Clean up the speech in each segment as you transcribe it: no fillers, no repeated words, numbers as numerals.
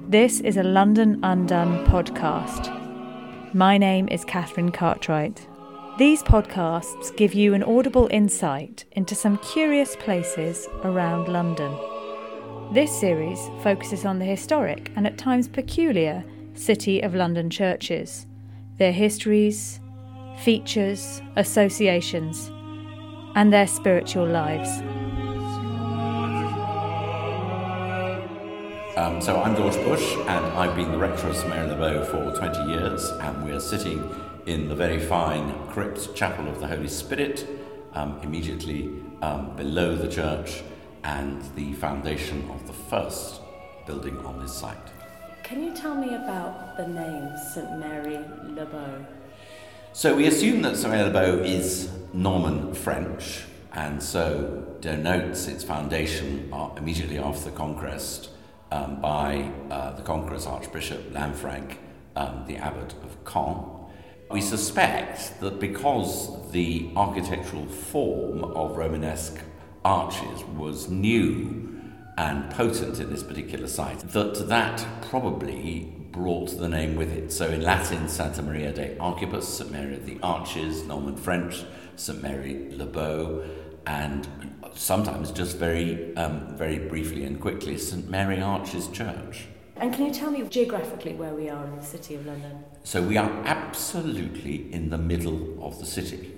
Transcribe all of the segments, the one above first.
This is a London Undone podcast. My name is Catherine Cartwright. These podcasts give you an audible insight into some curious places around London. This series focuses on the historic and at times peculiar City of London churches, their histories, features, associations, and their spiritual lives. So I'm George Bush, and I've been the rector of St Mary Le Bow for 20 years, and we're sitting in the very fine crypt chapel of the Holy Spirit, immediately below the church and the foundation of the first building on this site. Can you tell me about the name St Mary Le Bow? So we assume that St Mary Le Bow is Norman French, and so denotes its foundation immediately after the conquest by the conqueror's Archbishop Lanfranc, the Abbot of Caen. We suspect that because the architectural form of Romanesque arches was new and potent in this particular site, that probably brought the name with it. So in Latin, Santa Maria de Archibus, St Mary of the Arches; Norman French, St Mary Le Bow; and sometimes just very briefly and quickly, St Mary Arches Church. And can you tell me geographically where we are in the City of London? So we are absolutely in the middle of the city.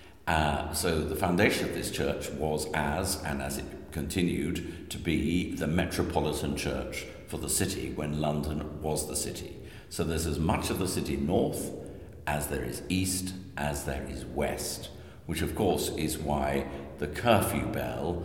So the foundation of this church was as it continued to be, the metropolitan church for the city when London was the city. So there's as much of the city north as there is east as there is west, which of course is why the curfew bell,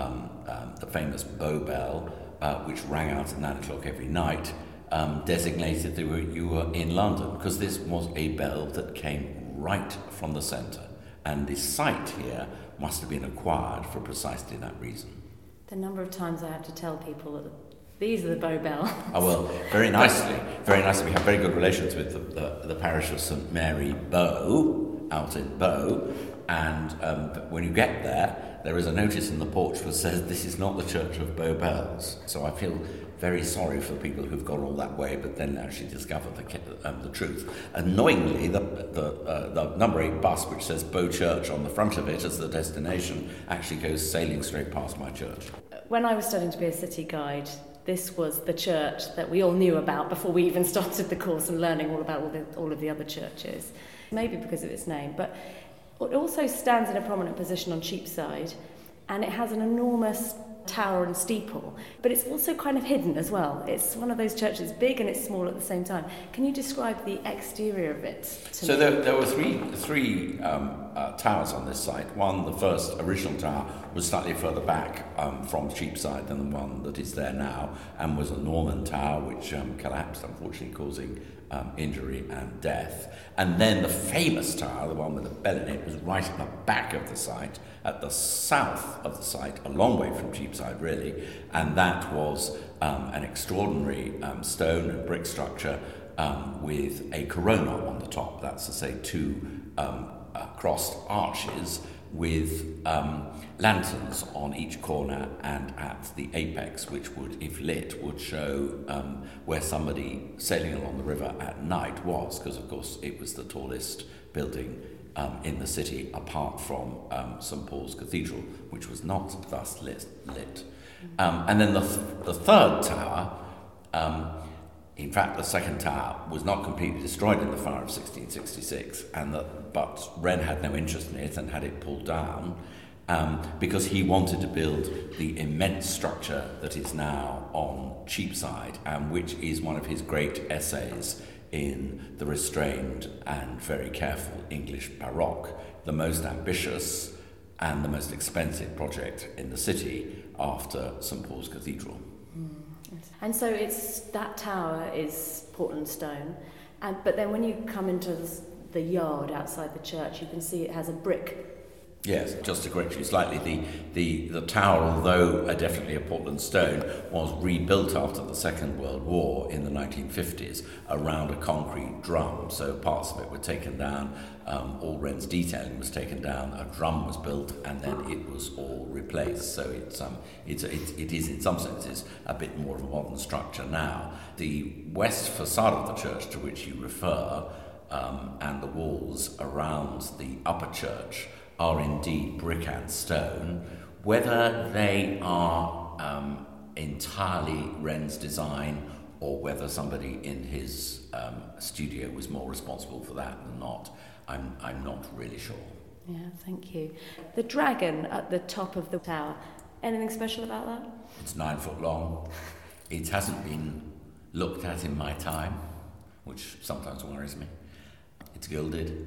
the famous Bow Bell, which rang out at 9 o'clock every night, designated that you were in London, because this was a bell that came right from the centre. And this site here must have been acquired for precisely that reason. The number of times I have to tell people that these are the Bow Bells. Oh, well, very nicely. We have very good relations with the parish of St Mary Bow, out in Bow. And when you get there is a notice in the porch that says, "This is not the Church of Bow Bells." So I feel very sorry for the people who've gone all that way, but then actually discover the truth. Annoyingly, the number 8 bus, which says Bow Church on the front of it as the destination, actually goes sailing straight past my church. When I was studying to be a city guide, this was the church that we all knew about before we even started the course and learning all about all of the other churches. Maybe because of its name, but it also stands in a prominent position on Cheapside, and it has an enormous tower and steeple, but it's also kind of hidden as well. It's one of those churches, big and it's small at the same time. Can you describe the exterior of it to me? There were three towers on this site. One, the first original tower, was slightly further back from Cheapside than the one that is there now, and was a Norman tower which collapsed, unfortunately causing injury and death. And then the famous tower, the one with the bell in it, was right at the back of the site, at the south of the site, a long way from Cheapside really, and that was an extraordinary stone and brick structure with a corona on the top. That's to say 2 crossed arches with lanterns on each corner and at the apex, which would, if lit, would show where somebody sailing along the river at night was, because of course it was the tallest building in the city apart from St Paul's Cathedral, which was not thus lit. And then the third tower, in fact the second tower, was not completely destroyed in the fire of 1666, but Wren had no interest in it and had it pulled down because he wanted to build the immense structure that is now on Cheapside, and which is one of his great essays in the restrained and very careful English Baroque, the most ambitious and the most expensive project in the city after St Paul's Cathedral. And so that tower is Portland stone, but then when you come into the yard outside the church, you can see it has a brick Yes, just to correct you slightly, the tower, although definitely a Portland stone, was rebuilt after the Second World War in the 1950s around a concrete drum. So parts of it were taken down, all Wren's detailing was taken down, a drum was built, and then it was all replaced. So it is in some senses a bit more of a modern structure now. The west facade of the church to which you refer, and the walls around the upper church, are indeed brick and stone. Whether they are entirely Wren's design or whether somebody in his studio was more responsible for that than not, I'm not really sure. Yeah, thank you. The dragon at the top of the tower, anything special about that? It's 9 foot long. It hasn't been looked at in my time, which sometimes worries me. It's gilded,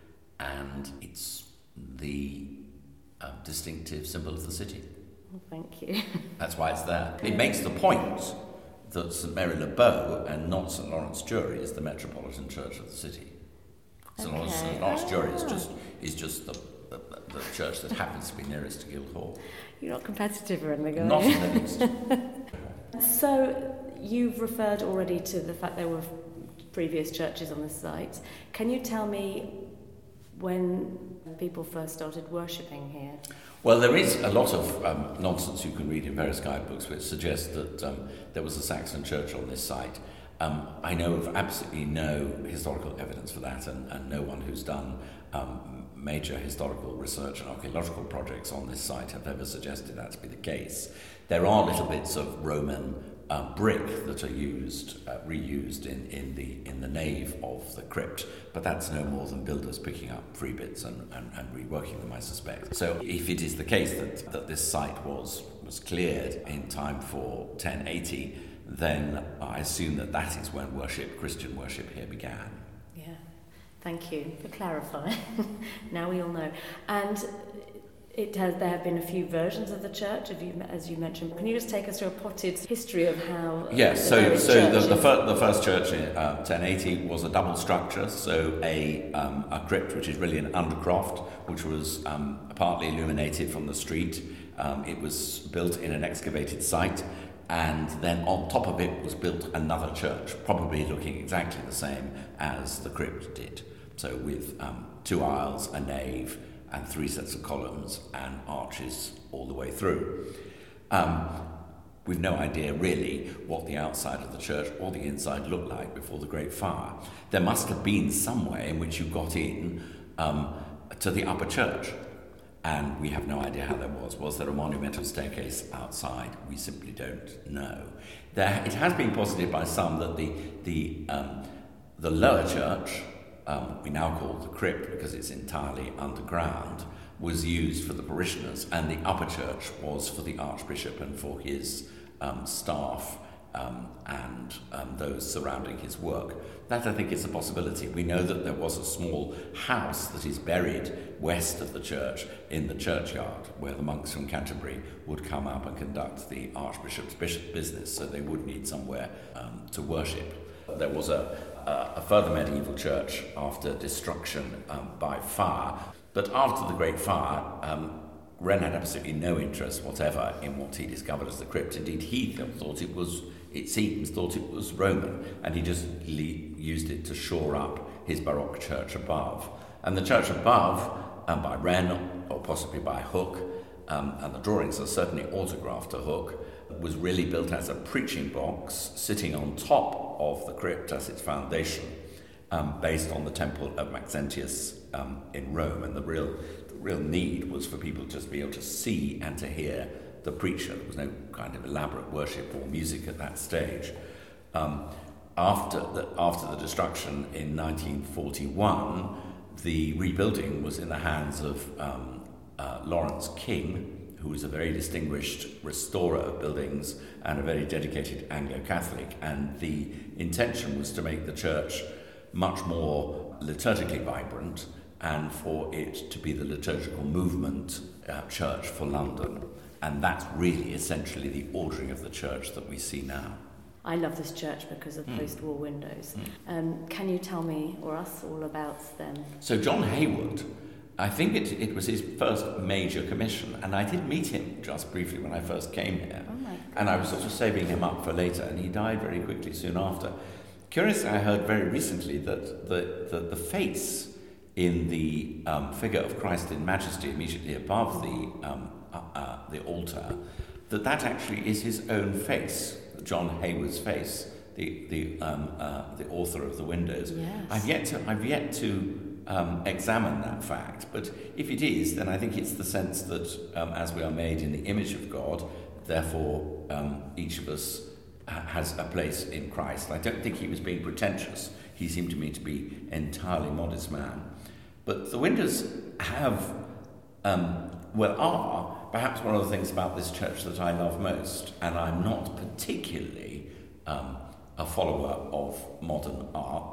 and it's the distinctive symbol of the city. Well, thank you. That's why it's there. It makes the point that St Mary Le Bow and not St Lawrence Jury is the metropolitan church of the city. St Lawrence Jury is just the church that happens to be nearest to Guildhall. You're not competitive or anything, are Not you? in the least. So you've referred already to the fact there were previous churches on the site. Can you tell me when people first started worshipping here? Well, there is a lot of nonsense you can read in various guidebooks which suggest that there was a Saxon church on this site. I know of absolutely no historical evidence for that, and no one who's done major historical research and archaeological projects on this site have ever suggested that to be the case. There are little bits of Roman brick that are reused in the nave of the crypt, but that's no more than builders picking up free bits and reworking them, I suspect. So if it is the case that this site was cleared in time for 1080, then I assume that is when Christian worship here began. Yeah, thank you for clarifying. Now we all know. And there have been a few versions of the church, as you mentioned. Can you just take us through a potted history of how? Yes. So the first church in 1080 was a double structure. So a crypt, which is really an undercroft, which was partly illuminated from the street. It was built in an excavated site, and then on top of it was built another church, probably looking exactly the same as the crypt did. So with 2 aisles, a nave, and 3 sets of columns and arches all the way through. We've no idea really what the outside of the church or the inside looked like before the Great Fire. There must have been some way in which you got in to the upper church, and we have no idea how there was. Was there a monumental staircase outside? We simply don't know. It has been posited by some that the lower church, we now call the crypt because it's entirely underground, was used for the parishioners, and the upper church was for the Archbishop and for his staff and those surrounding his work. That, I think, is a possibility. We know that there was a small house that is buried west of the church in the churchyard, where the monks from Canterbury would come up and conduct the Archbishop's business, so they would need somewhere to worship. There was a further medieval church after destruction by fire. But after the Great Fire, Wren had absolutely no interest whatever in what he discovered as the crypt. Indeed, he thought it was Roman, and he just used it to shore up his Baroque church above. And the church above, by Wren, or possibly by Hooke, and the drawings are certainly autographed to Hooke, was really built as a preaching box sitting on top of the crypt as its foundation, based on the temple of Maxentius in Rome. And the real need was for people to just be able to see and to hear the preacher. There was no kind of elaborate worship or music at that stage. After the destruction in 1941, the rebuilding was in the hands of Lawrence King, who was a very distinguished restorer of buildings and a very dedicated Anglo-Catholic, and the intention was to make the church much more liturgically vibrant and for it to be the liturgical movement church for London. And that's really essentially the ordering of the church that we see now. I love this church because of post-war windows. Can you tell me or us all about them? So John Hayward I think it was his first major commission, and I did meet him just briefly when I first came here. Oh my goodness. And I was sort of saving him up for later, and he died very quickly soon after. Curiously, I heard very recently that the face in the figure of Christ in Majesty immediately above the altar, that actually is his own face, John Hayward's face, the author of the Windows. Yes. I've yet to examine that fact, but if it is, then I think it's the sense that as we are made in the image of God, therefore each of us has a place in Christ. I don't think he was being pretentious. He seemed to me to be an entirely modest man. But the Windows are perhaps one of the things about this church that I love most, and I'm not particularly a follower of modern art,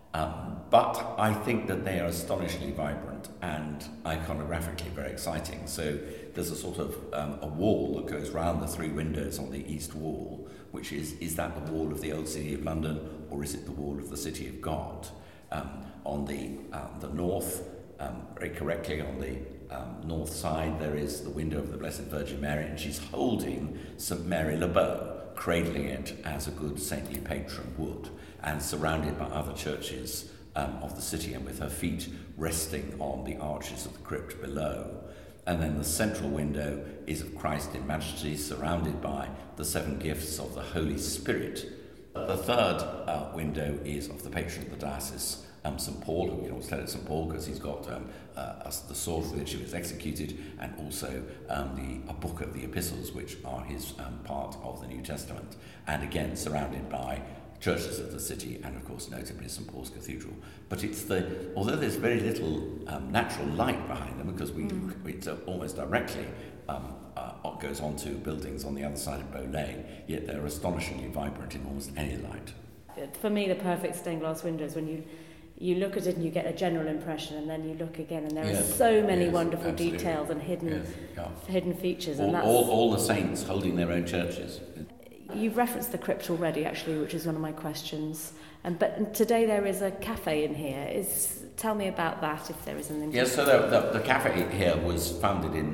but I think that they are astonishingly vibrant and iconographically very exciting. So there's a sort of a wall that goes round the three windows on the east wall, which is that the wall of the old City of London, or is it the wall of the City of God? On the north, very correctly, on the north side, there is the window of the Blessed Virgin Mary, and she's holding St. Mary Le Beau, cradling it as a good saintly patron would, and surrounded by other churches of the city, and with her feet resting on the arches of the crypt below. And then the central window is of Christ in Majesty, surrounded by the seven gifts of the Holy Spirit. The third window is of the patron of the diocese, St. Paul, who we can always tell it's St. Paul because he's got the sword with which he was executed, and also a book of the epistles, which are his part of the New Testament, and again surrounded by churches of the city, and of course notably St. Paul's Cathedral. But although there's very little natural light behind them, because it's almost directly goes on to buildings on the other side of Bow Lane, yet they're astonishingly vibrant in almost any light. For me, the perfect stained glass window is when you look at it and you get a general impression, and then you look again and there are so many wonderful details and hidden features. And all the saints holding their own churches. You've referenced the crypt already, actually, which is one of my questions. But today there is a cafe in here. Tell me about that, if there is an interest. Yes, so the cafe here was founded in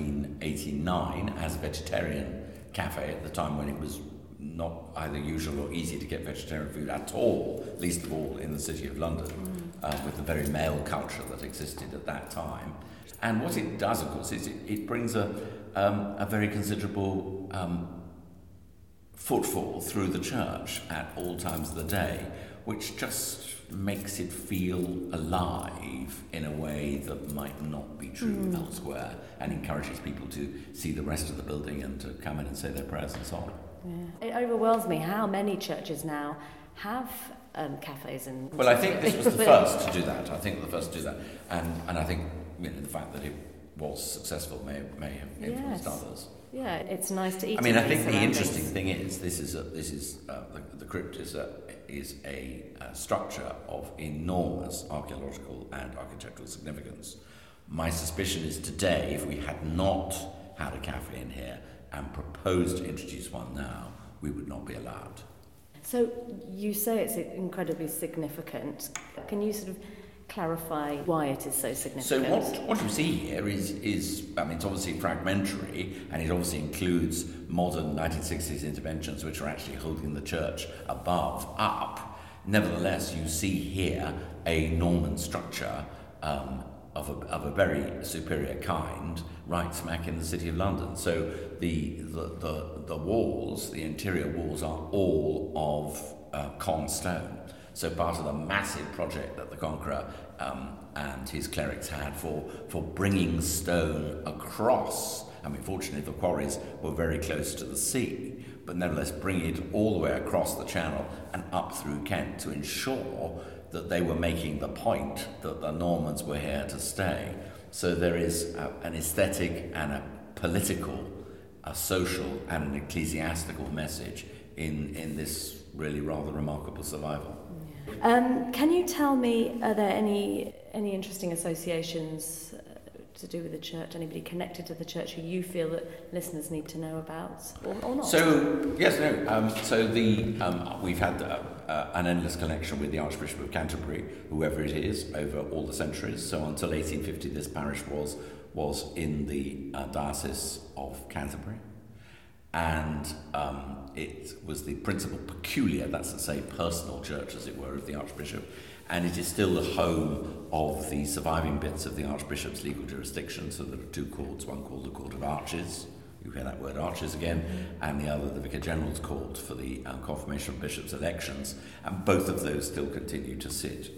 1989 as a vegetarian cafe at the time when it was not either usual or easy to get vegetarian food at all, least of all in the City of London, with the very male culture that existed at that time. And what it does, of course, is it brings a very considerable footfall through the church at all times of the day, which just makes it feel alive in a way that might not be true elsewhere, and encourages people to see the rest of the building and to come in and say their prayers and so on. Yeah. It overwhelms me how many churches now have cafes and... Well, I think this was the first to do that. And I think the fact that it was successful may have influenced others. Yeah, it's nice to eat. I mean, I think the interesting thing is the crypt is a structure of enormous archaeological and architectural significance. My suspicion is today, if we had not had a cafe in here and proposed to introduce one now, we would not be allowed. So you say it's incredibly significant. Can you sort of clarify why it is so significant? So what you see here is it's obviously fragmentary, and it obviously includes modern 1960s interventions which are actually holding the church up. Nevertheless, you see here a Norman structure of a very superior kind, right smack in the City of London. So the walls, the interior walls, are all of Con stone. So part of the massive project that the Conqueror and his clerics had for bringing stone across. I mean, fortunately, the quarries were very close to the sea, but nevertheless bringing it all the way across the Channel and up through Kent to ensure that they were making the point that the Normans were here to stay. So there is an aesthetic and a political, a social and an ecclesiastical message in this really rather remarkable survival. Can you tell me, are there any interesting associations to do with the church? Anybody connected to the church who you feel that listeners need to know about, or not? So yes, no. We've had an endless connection with the Archbishop of Canterbury, whoever it is, over all the centuries. So until 1850, this parish was in the Diocese of Canterbury, and it was the principal peculiar, that's to say, personal church, as it were, of the Archbishop. And it is still the home of the surviving bits of the Archbishop's legal jurisdiction. So there are two courts, one called the Court of Arches, you hear that word arches again, and the other the Vicar General's Court for the confirmation of bishops' elections. And both of those still continue to sit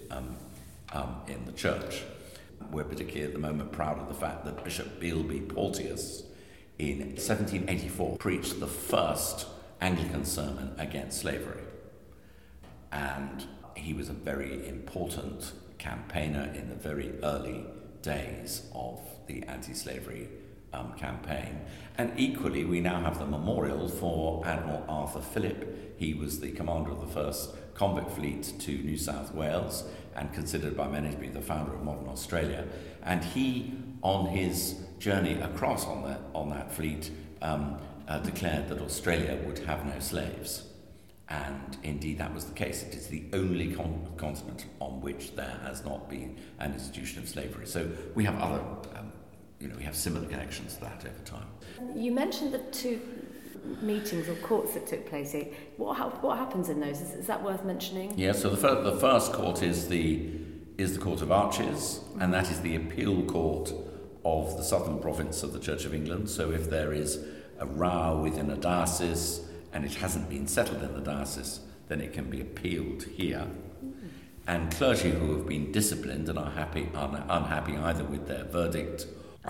in the church. We're particularly at the moment proud of the fact that Bishop Bealby Porteous in 1784 preached the first Anglican sermon against slavery. And he was a very important campaigner in the very early days of the anti-slavery campaign. And equally, we now have the memorial for Admiral Arthur Phillip. He was the commander of the first convict fleet to New South Wales and considered by many to be the founder of modern Australia. And he, on his journey across on that fleet, declared that Australia would have no slaves. And indeed that was the case. It is the only continent on which there has not been an institution of slavery. So we have other, we have similar connections to that over time. You mentioned the two meetings or courts that took place here. What happens in those? Is that worth mentioning? Yeah, so the first court is the Court of Arches, and that is the appeal court of the southern province of the Church of England. So if there is a row within a diocese and it hasn't been settled in the diocese, then it can be appealed here. And clergy who have been disciplined and are unhappy either with their verdict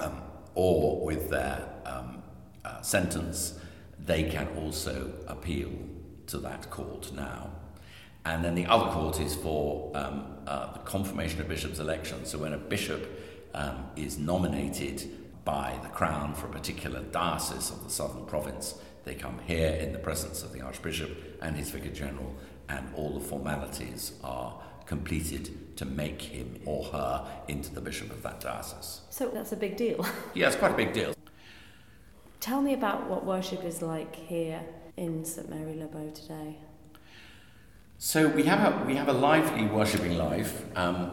or with their sentence, they can also appeal to that court now. And then the other court is for the confirmation of bishops' elections. So when a bishop is nominated by the Crown for a particular diocese of the southern province, they come here in the presence of the Archbishop and his Vicar General, and all the formalities are completed to make him or her into the bishop of that diocese. So that's a big deal. Yeah, it's quite a big deal. Tell me about what worship is like here in St Mary Le Bow today. So we have a lively worshipping life.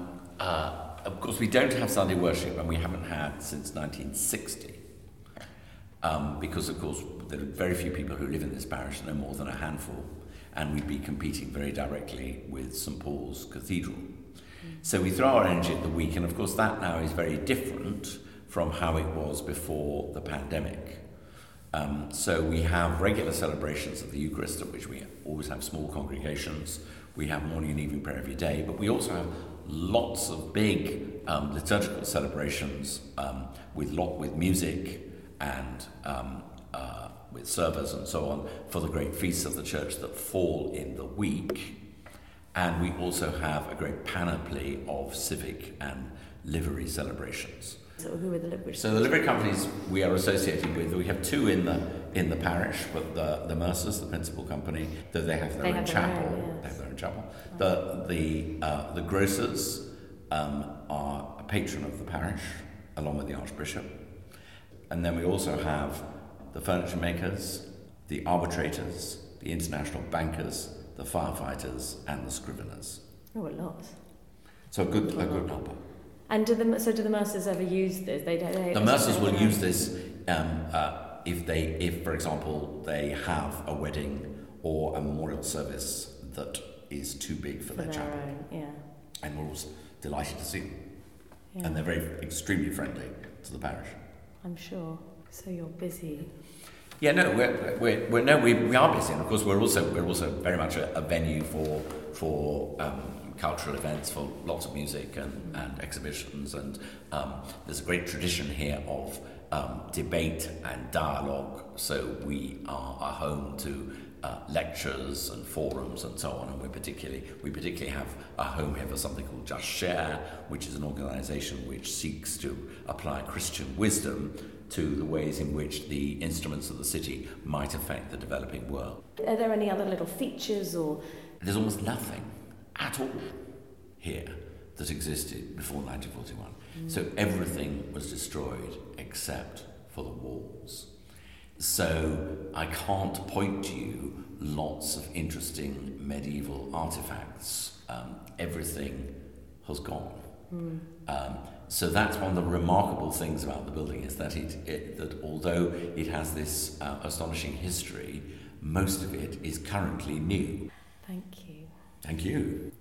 Of course, we don't have Sunday worship, and we haven't had since 1960. Because, of course, there are very few people who live in this parish, no more than a handful, and we'd be competing very directly with St Paul's Cathedral. So we throw our energy at the week, and of course that now is very different from how it was before the pandemic. So we have regular celebrations of the Eucharist, at which we always have small congregations. We have morning and evening prayer every day, but we also have lots of big liturgical celebrations with music and with servers and so on for the great feasts of the church that fall in the week. And we also have a great panoply of civic and livery celebrations. So who are the livery? So the livery companies we are associated with, we have two in the parish, but the Mercers, the principal company, though they have their own chapel. They have their own chapel. The grocers are a patron of the parish, along with the Archbishop. And then we also have the furniture makers, the arbitrators, the international bankers, the firefighters, and the scriveners. Oh, a lot. So a good number. And do the Mercers ever use this? The Mercers will use this if, for example, they have a wedding or a memorial service that is too big for their chapel. Own, yeah. And we're always delighted to see them. Yeah. And they're extremely friendly to the parish. I'm sure. So you're busy. Yeah, no, we are busy, and of course we're also very much a venue for cultural events, for lots of music and exhibitions, and there's a great tradition here of debate and dialogue. So we are a home to lectures and forums and so on, and we particularly have a home here for something called Just Share, which is an organisation which seeks to apply Christian wisdom to the ways in which the instruments of the city might affect the developing world. Are there any other little features or? There's almost nothing at all here that existed before 1941. So everything was destroyed except for the walls. So I can't point to you lots of interesting medieval artifacts. Everything has gone. So that's one of the remarkable things about the building, is that that although it has this astonishing history, most of it is currently new. Thank you. Thank you.